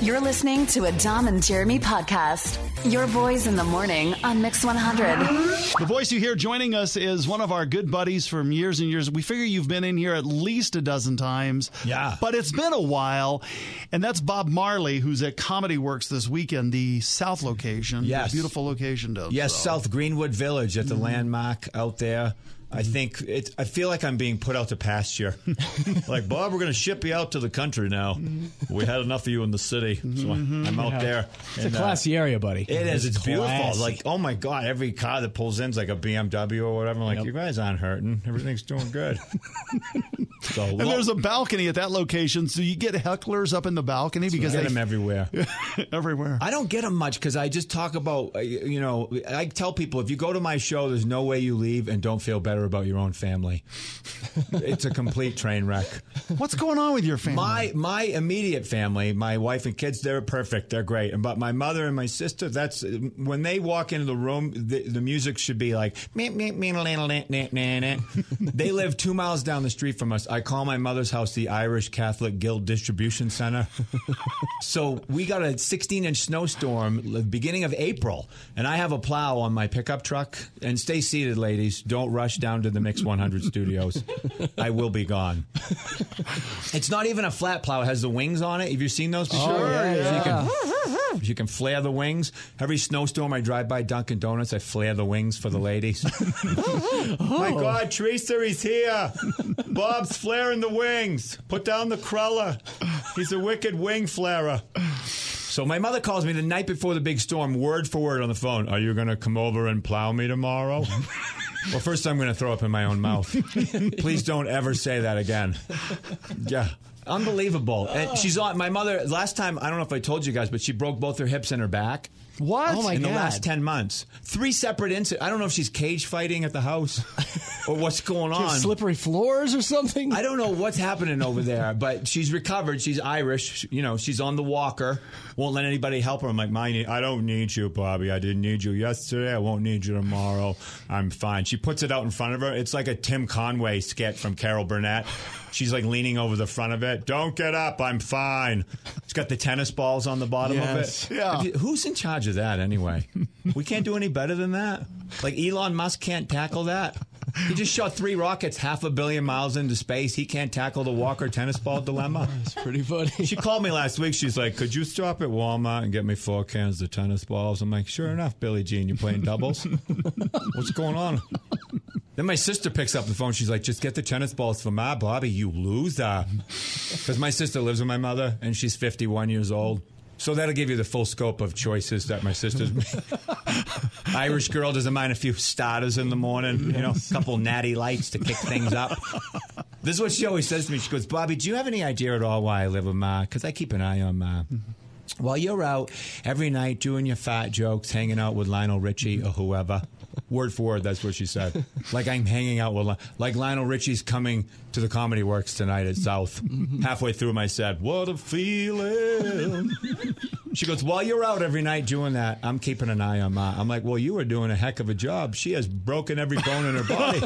You're listening to a Dom and Jeremy podcast. Your boys in the morning on Mix 100. The voice you hear joining us is one of our good buddies from years and years. We figure you've been in here at least a dozen times. Yeah. But it's been a while. And that's Bob Marley, who's at Comedy Works this weekend, the South location. Yes. Beautiful location, though. Yes, so. South Greenwood Village at the Landmark out there. I feel like I'm being put out to pasture. Like, Bob, we're going to ship you out to the country now. We had enough of you in the city, so I'm out there. It's a classy area, buddy. It is. It's beautiful. classy. Like, oh my God, every car that pulls in is like a BMW or whatever. I'm like, you guys aren't hurting. Everything's doing good. And there's a balcony at that location, so you get hecklers up in the balcony because they get them everywhere. Everywhere. I don't get them much because I just talk about, I tell people, if you go to my show, there's no way you leave and don't feel better about your own family. It's a complete train wreck. What's going on with your family? My immediate family, my wife and kids, they're perfect. They're great. But my mother and my sister, that's when they walk into the room, the music should be like, they live 2 miles down the street from us. I call my mother's house the Irish Catholic Guild Distribution Center. So we got a 16-inch snowstorm the beginning of April, and I have a plow on my pickup truck. And stay seated, ladies. Don't rush down to the Mix 100 studios. I will be gone. It's not even a flat plow. It has the wings on it. Have you seen those before? Sure, yeah. So you can flare the wings. Every snowstorm I drive by Dunkin' Donuts, I flare the wings for the ladies. My God, Teresa, he's here. Bob's flaring the wings. Put down the cruller. He's a wicked wing flarer. So my mother calls me the night before the big storm, word for word on the phone. Are you going to come over and plow me tomorrow? Well, first I'm going to throw up in my own mouth. Please don't ever say that again. Yeah. Unbelievable. And she's on, my mother, last time, I don't know if I told you guys, but she broke both her hips and her back. What? Oh, my in God. the last 10 months. 3 separate incidents. I don't know if she's cage fighting at the house or what's going Do you on. have slippery floors or something? I don't know what's happening over there, but she's recovered. She's Irish. You know, she's on the walker. Won't let anybody help her. I'm like, I don't need you, Bobby. I didn't need you yesterday. I won't need you tomorrow. I'm fine. She puts it out in front of her. It's like a Tim Conway sketch from Carol Burnett. She's like leaning over the front of it. Don't get up. I'm fine. It's got the tennis balls on the bottom of it. Yeah. Who's in charge of that anyway? We can't do any better than that. Like Elon Musk can't tackle that. He just shot 3 rockets 500 million miles into space. He can't tackle the Walker tennis ball dilemma. It's pretty funny. She called me last week. She's like, could you stop at Walmart and get me 4 cans of tennis balls? I'm like, sure enough, Billie Jean, you playing doubles? What's going on? Then my sister picks up the phone. She's like, just get the tennis balls for my Bobby, you loser. Because my sister lives with my mother, and she's 51 years old. So that'll give you the full scope of choices that my sister's made. Irish girl doesn't mind a few starters in the morning, a couple natty lights to kick things up. This is what she always says to me. She goes, Bobby, do you have any idea at all why I live with Ma? Because I keep an eye on Ma. While you're out every night doing your fat jokes, hanging out with Lionel Richie or whoever. Word for word, that's what she said. Like I'm hanging out with, like Lionel Richie's coming to the Comedy Works tonight at South. Halfway through him, I said, what a feeling. She goes, while you're out every night doing that, I'm keeping an eye on Ma. I'm like, well, you are doing a heck of a job. She has broken every bone in her body.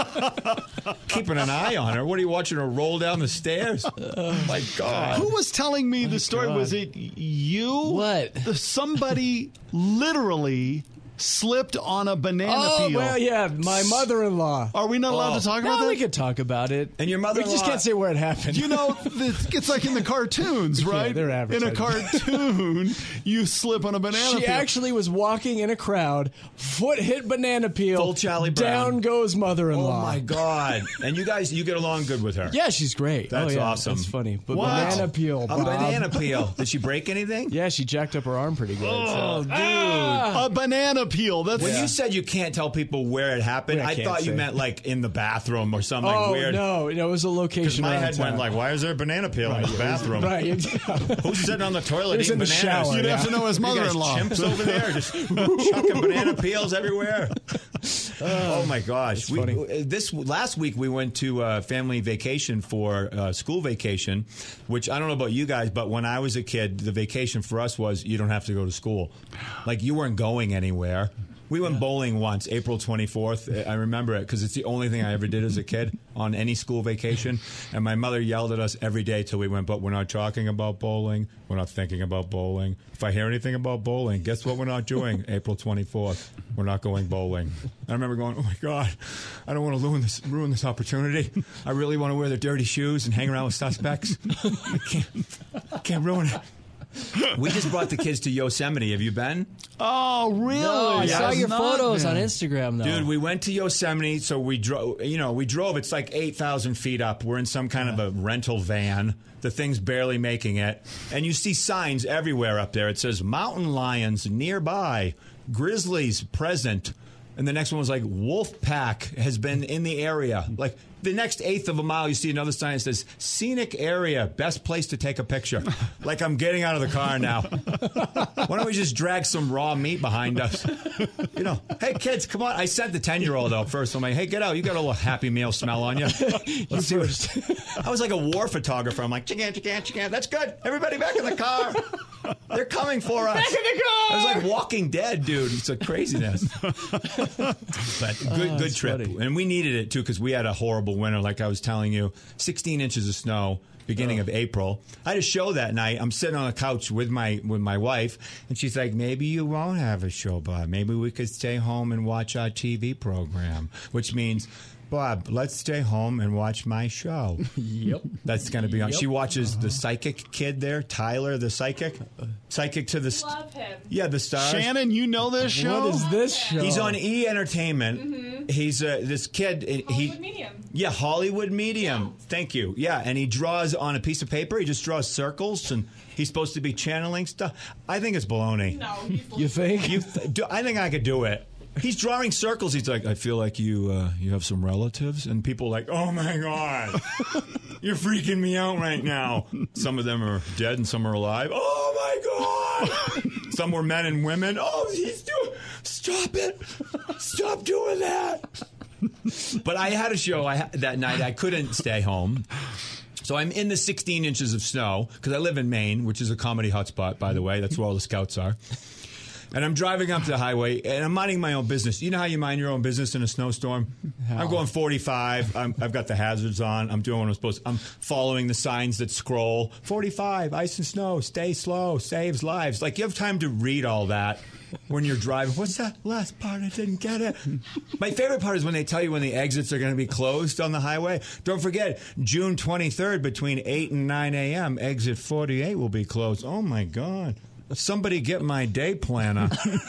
Keeping an eye on her. What are you watching her roll down the stairs? Oh, my God. Who was telling me the story? God. Was it you? What? Somebody literally slipped on a banana Oh, peel. well, yeah, my mother-in-law. Are we not allowed to talk about No, that? we could talk about it. And your We mother-in-law... just can't say where it happened. It's like in the cartoons, right? they're in a advertising. cartoon, you slip on a banana She peel. actually was walking in a crowd, foot hit banana peel, Full Charlie Brown. down goes Oh, mother-in-law. my God. And you guys, you get along good with her? Yeah, she's great. That's oh, yeah, awesome. That's funny. But What? banana peel, A Bob. banana peel. Did she break anything? Yeah, she jacked up her arm pretty good. Oh, so. dude. A banana peel. That's When you said you can't tell people where it happened, I I can't thought you say. meant like in the bathroom or something Oh, weird. no, it was a Because location my around head town. went like, why is there a banana peel in the bathroom? Right. Who's sitting on the toilet It was eating in the bananas? shower, You'd have yeah. to know his You guys mother-in-law. chimps over there just chucking banana peels everywhere. Oh my gosh! funny. Last week we went to family vacation for school vacation, which I don't know about you guys, but when I was a kid, the vacation for us was you don't have to go to school. Like you weren't going anywhere. We went bowling once, April 24th. I remember it because it's the only thing I ever did as a kid on any school vacation. And my mother yelled at us every day till we went, but we're not talking about bowling. We're not thinking about bowling. If I hear anything about bowling, guess what we're not doing? April 24th. We're not going bowling. I remember going, oh, my God, I don't want to ruin this opportunity. I really want to wear the dirty shoes and hang around with suspects. I can't ruin it. We just brought the kids to Yosemite. Have you been? Oh, really? No, I saw your photos on man. Instagram, though. Dude, we went to Yosemite, so we drove. We drove. It's like 8,000 feet up. We're in some kind of a rental van. The thing's barely making it, and you see signs everywhere up there. It says mountain lions nearby, grizzlies present, and the next one was like wolf pack has been in the area. Like the next eighth of a mile, you see another sign that says scenic area, best place to take a picture. Like I'm getting out of the car now. Why don't we just drag some raw meat behind us? Hey kids, come on. I sent the 10-year-old out first. I'm like, hey, get out. You got a little Happy Meal smell on you. Let's see I was like a war photographer. I'm like, chicken. That's good. Everybody back in the car. They're coming for us. Back in the car. I was like Walking Dead, dude. It's a craziness. But good trip. Funny. And we needed it, too, because we had a horrible winter, like I was telling you. 16 inches of snow, beginning of April. I had a show that night. I'm sitting on a couch with my wife, and she's like, maybe you won't have a show, Bob. Maybe we could stay home and watch our TV program, which means... Bob, let's stay home and watch my show. Yep. That's going to be on. She watches the psychic kid there, Tyler, the psychic. Psychic to the... Love him. Yeah, the stars. Shannon, you know this show? What is this show? He's on E! Entertainment. Mm-hmm. He's this kid. Hollywood Medium. Yeah, Hollywood Medium. Thank you. Yeah, and he draws on a piece of paper. He just draws circles, and he's supposed to be channeling stuff. I think it's baloney. No, he's You think? I think I could do it. He's drawing circles. He's like, I feel like you have some relatives, and people are like, oh my God, you're freaking me out right now. Some of them are dead, and some are alive. Oh my God! Some were men and women. Oh, stop it! Stop doing that! But I had a show that night. I couldn't stay home. So I'm in the 16 inches of snow because I live in Maine, which is a comedy hotspot, by the way. That's where all the scouts are. And I'm driving up the highway, and I'm minding my own business. You know how you mind your own business in a snowstorm? How? I'm going 45. I've got the hazards on. I'm doing what I'm supposed to. I'm following the signs that scroll. 45, ice and snow, stay slow, saves lives. Like, you have time to read all that when you're driving. What's that last part? I didn't get it. My favorite part is when they tell you when the exits are going to be closed on the highway. Don't forget, June 23rd between 8 and 9 a.m., exit 48 will be closed. Oh, my God. Somebody get my day planner.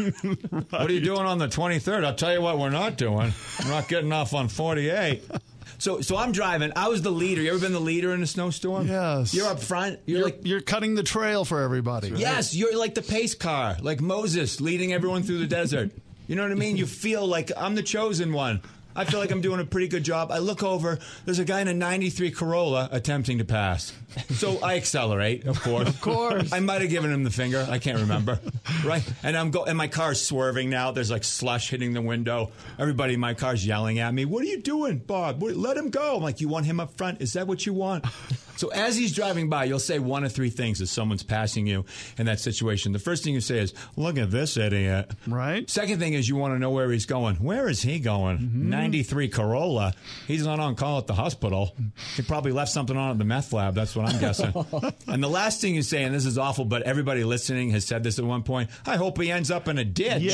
What are you doing on the 23rd? I'll tell you what we're not doing. We're not getting off on 48. So I'm driving. I was the leader. You ever been the leader in a snowstorm? Yes. You're up front. You're cutting the trail for everybody. Right? Yes, you're like the pace car, like Moses leading everyone through the desert. You know what I mean? You feel like I'm the chosen one. I feel like I'm doing a pretty good job. I look over. There's a guy in a 93 Corolla attempting to pass. So I accelerate, of course. Of course. I might have given him the finger. I can't remember. Right? And and my car's swerving now. There's like slush hitting the window. Everybody in my car's yelling at me. What are you doing, Bob? Let him go. I'm like, you want him up front? Is that what you want? So as he's driving by, you'll say one of three things as someone's passing you in that situation. The first thing you say is, look at this idiot. Right. Second thing is you want to know where he's going. Where is he going? Mm-hmm. 93 Corolla. He's not on call at the hospital. He probably left something on at the meth lab. That's what I'm guessing. And the last thing you say, and this is awful, but everybody listening has said this at one point, I hope he ends up in a ditch.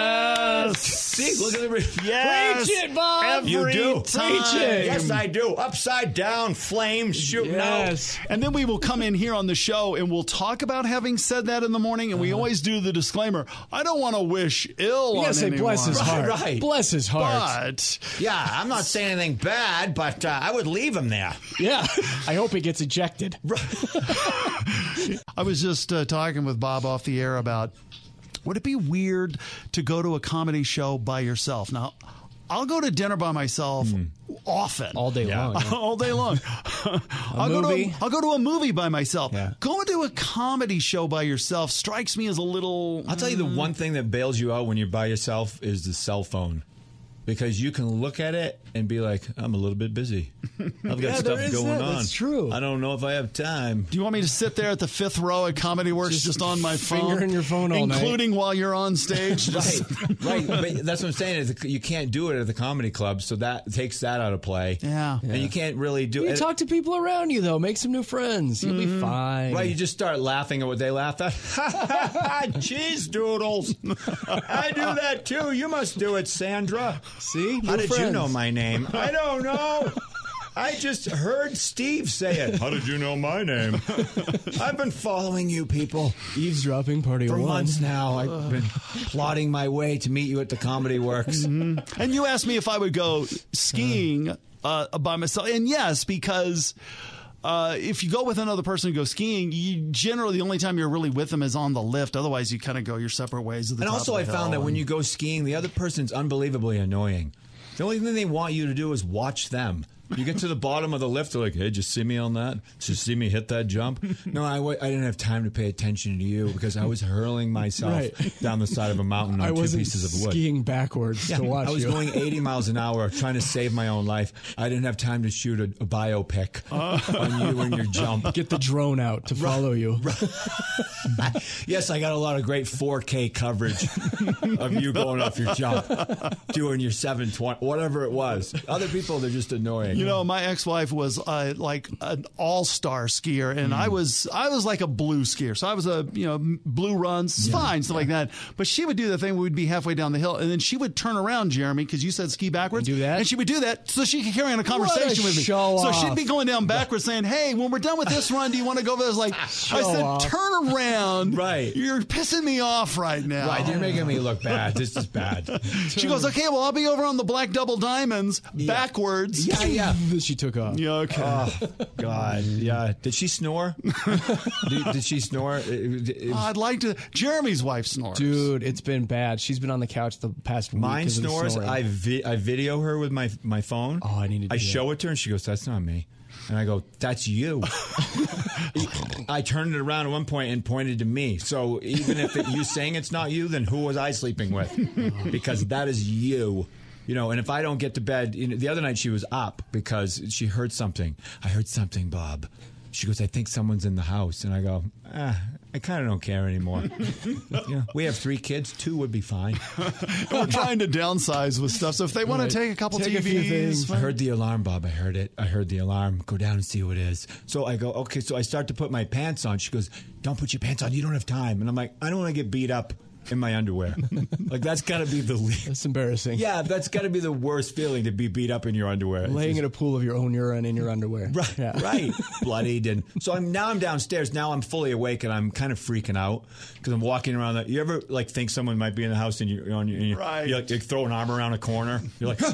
Yes. See, look at the... Yes. Preach it, Bob. You do. Preach it. Yes, I do. Upside down, flames shooting out. And then we will come in here on the show and we'll talk about having said that in the morning. And we always do the disclaimer. I don't want to wish ill You on gotta say, anyone. bless his heart. Right. Bless his heart. But Yeah, I'm not saying anything bad, but I would leave him there. Yeah. I hope he gets ejected. I was just talking with Bob off the air about, would it be weird to go to a comedy show by yourself? Now, I'll go to dinner by myself often. All day long. Yeah. All day long. I'll movie? go to a movie by myself. Yeah. Going to a comedy show by yourself strikes me as a little... I'll tell you the one thing that bails you out when you're by yourself is the cell phone. because you can look at it and be like, I'm a little bit busy. I've got stuff going on. That's true. I don't know if I have time. Do you want me to sit there at the fifth row at Comedy Works just on my phone? fingering your phone all night. Including while you're on stage? Right. But that's what I'm saying. Is you can't do it at the comedy club, so that takes that out of play. Yeah. And you can't really do You it. talk to people around you, though. Make some new friends. You'll be fine. Right, you just start laughing at what they laugh at. Cheese doodles. I do that too. You must do it, Sandra. See? How New did you friends. know my name? I don't know. I just heard Steve say it. How did you know my name? I've been following you people Eavesdropping party for one. months now. I've been plotting my way to meet you at the Comedy Works. And you asked me if I would go skiing by myself. And yes, because if you go with another person to go skiing, you generally the only time you're really with them is on the lift. Otherwise, you kind of go your separate ways. At the And top also, of I the found hill that when you go skiing, the other person's unbelievably annoying. The only thing they want you to do is watch them. You get to the bottom of the lift, they're like, hey, just see me on that? Just see me hit that jump? No, I didn't have time to pay attention to you because I was hurling myself down the side of a mountain on 2 pieces of wood. Skiing backwards to watch I was you. going 80 miles an hour trying to save my own life. I didn't have time to shoot a biopic on you and your jump. Get the drone out to follow you. Yes, I got a lot of great 4K coverage of you going off your jump, doing your 720, whatever it was. Other people, they're just annoying. You know, my ex-wife was like an all-star skier, and I was like a blue skier. So I was a blue runs, fine, stuff like that. But she would do the thing where we'd be halfway down the hill, and then she would turn around, Jeremy, because you said ski backwards. And do that? And she would do that so she could carry on a conversation with me. show So off. she'd be going down backwards saying, hey, when we're done with this run, do you want to go over there? I was like, I said, off. turn around. Right. You're pissing me off right now. Right, you're making me look bad. This is bad. She goes, okay, well, I'll be over on the black double diamonds backwards. Yeah. She took off. Yeah, okay. Oh, God. Yeah. Did she snore? Did she snore? I'd like to. Jeremy's wife snores. Dude, it's been bad. She's been on the couch the past week. Mine 'cause of the snores. snoring. I video her with my phone. Oh, I need to do I that. show it to her, and she goes, that's not me. And I go, that's you. I turned it around at one point and pointed to me. So even if you saying it's not you, then who was I sleeping with? Because that is you. You know, and if I don't get to bed, the other night she was up because she heard something. I heard something, Bob. She goes, I think someone's in the house. And I go, I kind of don't care anymore. We have 3 kids. 2 would be fine. We're trying to downsize with stuff. So if they want to take a couple Take a TVs, few things. I heard the alarm, Bob. I heard it. I heard the alarm. Go down and see who it is. So I go, okay. So I start to put my pants on. She goes, don't put your pants on. You don't have time. And I'm like, I don't want to get beat up in my underwear. Like, that's got to be the least. That's embarrassing. Yeah, that's got to be the worst feeling, to be beat up in your underwear. Laying in a pool of your own urine in your underwear. Right, Yeah. right. Bloodied. And so I'm downstairs. Now I'm fully awake, and I'm kind of freaking out because I'm walking around. You ever like think someone might be in the house, and you're on your, Right. you like you throw an arm around a corner. You're like,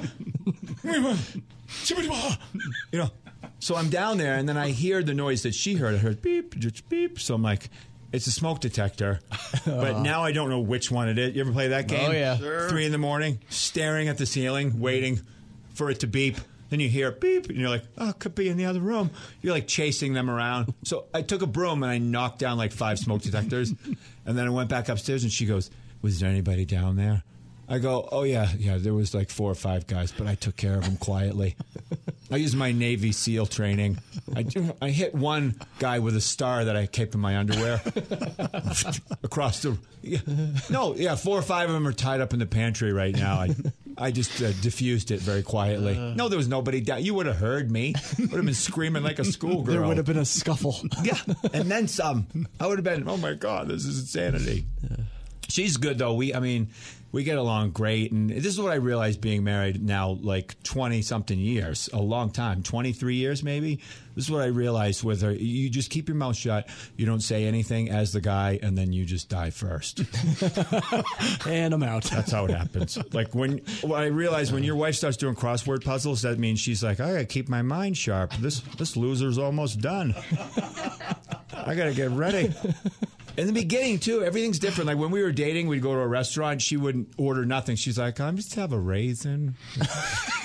So I'm down there, and then I hear the noise that she heard. I heard beep, just beep. So I'm like, it's a smoke detector. But now I don't know which one it is. You ever play that game? Oh, yeah. Sure. 3 a.m, staring at the ceiling, waiting for it to beep. Then you hear beep, and you're like, oh, it could be in the other room. You're like chasing them around. So I took a broom, and I knocked down like 5 smoke detectors. And then I went back upstairs, and she goes, was there anybody down there? I go, oh, yeah, there was like 4 or 5 guys, but I took care of them quietly. I used my Navy SEAL training. I hit one guy with a star that I kept in my underwear across the... 4 or 5 of them are tied up in the pantry right now. I just diffused it very quietly. No, there was nobody down. You would have heard me. Would have been screaming like a schoolgirl. There would have been a scuffle. Yeah, and then some. I would have been, oh, my God, this is insanity. She's good, though. We get along great, and this is what I realized being married now, like 20-something years, a long time, 23 years maybe. This is what I realized with her. You just keep your mouth shut. You don't say anything as the guy, and then you just die first. And I'm out. That's how it happens. Like what I realized when your wife starts doing crossword puzzles, that means she's like, I got to keep my mind sharp. This loser's almost done. I got to get ready. In the beginning, too, everything's different. Like when we were dating, we'd go to a restaurant. She wouldn't order nothing. She's like, I'm just have a raisin.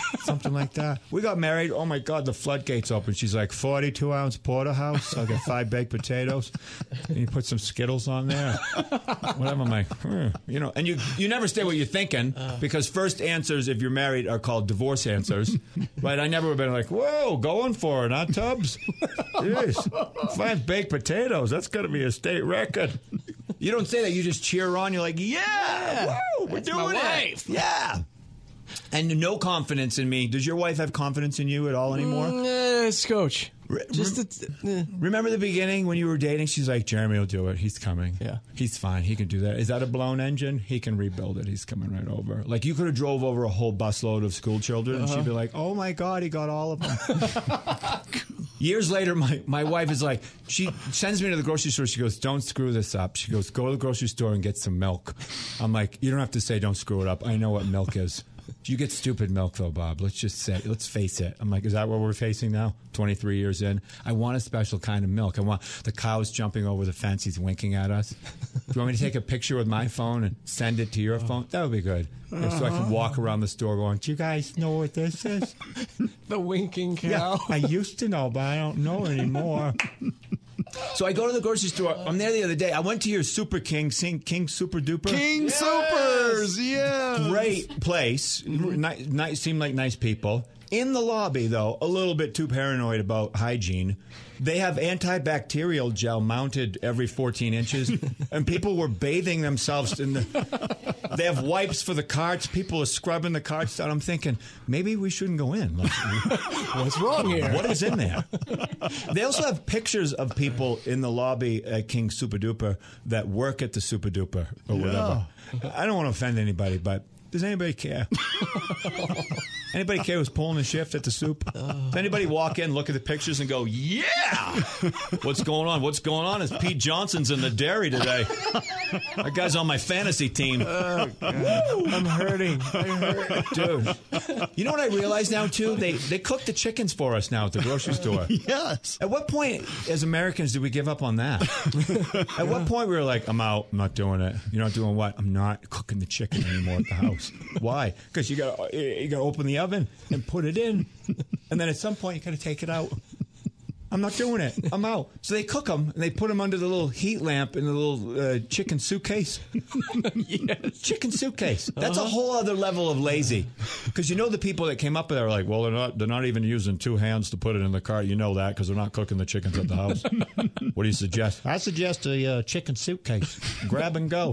Something like that. We got married. Oh, my God, the floodgates open. She's like, 42-ounce porterhouse. I'll get 5 baked potatoes. And you put some Skittles on there. Whatever. I'm like, you know. And you never say what you're thinking because first answers, if you're married, are called divorce answers. Right? I never would have been like, whoa, going for it, huh, Tubbs? Yes. 5 baked potatoes. That's going to be a state record. You don't say that. You just cheer on. You're like, yeah, whoa, we're doing my it. wife. Yeah. And no confidence in me. Does your wife have confidence in you at all anymore? Scotch. Remember the beginning when you were dating? She's like, Jeremy will do it. He's coming. Yeah. He's fine. He can do that. Is that a blown engine? He can rebuild it. He's coming right over. Like, you could have drove over a whole busload of school children, and she'd be like, oh, my God, he got all of them. Years later, my wife is like, she sends me to the grocery store. She goes, don't screw this up. She goes, go to the grocery store and get some milk. I'm like, you don't have to say don't screw it up. I know what milk is. You get stupid milk, though, Bob. Let's face it. I'm like, is that what we're facing now? 23 years in. I want a special kind of milk. I want the cows jumping over the fence. He's winking at us. Do you want me to take a picture with my phone and send it to your phone? That would be good. So I can walk around the store going, do you guys know what this is? The winking cow. Yeah, I used to know, but I don't know anymore. So I go to the grocery store. I'm there the other day. I went to your Super King Super Duper. King Supers, yeah. Great place. Nice, seem like nice people. In the lobby, though, a little bit too paranoid about hygiene. They have antibacterial gel mounted every 14 inches, and people were bathing themselves in the... They have wipes for the carts. People are scrubbing the carts down. I'm thinking, maybe we shouldn't go in. Like, What's wrong here? what is in there? They also have pictures of people in the lobby at King Super Duper that work at the Super Duper or whatever. I don't want to offend anybody, but does anybody care? Anybody care who's pulling the shift at the soup? Does anybody walk in, look at the pictures, and go, yeah! What's going on? What's going on is Pete Johnson's in the dairy today. That guy's on my fantasy team. I'm hurting. Dude. You know what I realize now, too? They cook the chickens for us now at the grocery store. Yes. At what point, as Americans, did we give up on that? At what point we were like, I'm out. I'm not doing it. You're not doing what? I'm not cooking the chicken anymore at the house. Why? Because you got to open the oven and put it in, and then at some point you got to take it out. I'm not doing it. I'm out. So they cook them, and they put them under the little heat lamp in the little chicken suitcase. Yes. Chicken suitcase. That's a whole other level of lazy. Because you know the people that came up with that are like, well, they're not even using 2 hands to put it in the cart. You know that because they're not cooking the chickens at the house. What do you suggest? I suggest a chicken suitcase. Grab and go.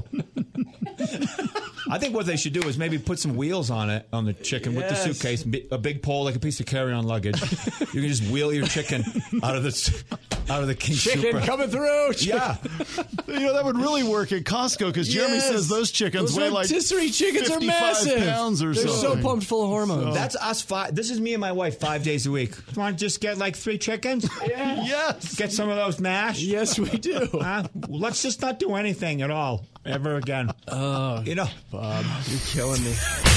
I think what they should do is maybe put some wheels on it, on the chicken with the suitcase, a big pole like a piece of carry-on luggage. You can just wheel your chicken out of the King Chicken Super. coming through. Yeah. You know, that would really work at Costco because Jeremy says those chickens weigh like rotisserie chickens are 55 massive. pounds or They're something. so pumped full of hormones. That's us 5. This is me and my wife 5 days a week. Want to just get like 3 chickens? Yes. Get some of those mash? Yes, we do. Let's just not do anything at all ever again. Oh, You know. Bob, you're killing me.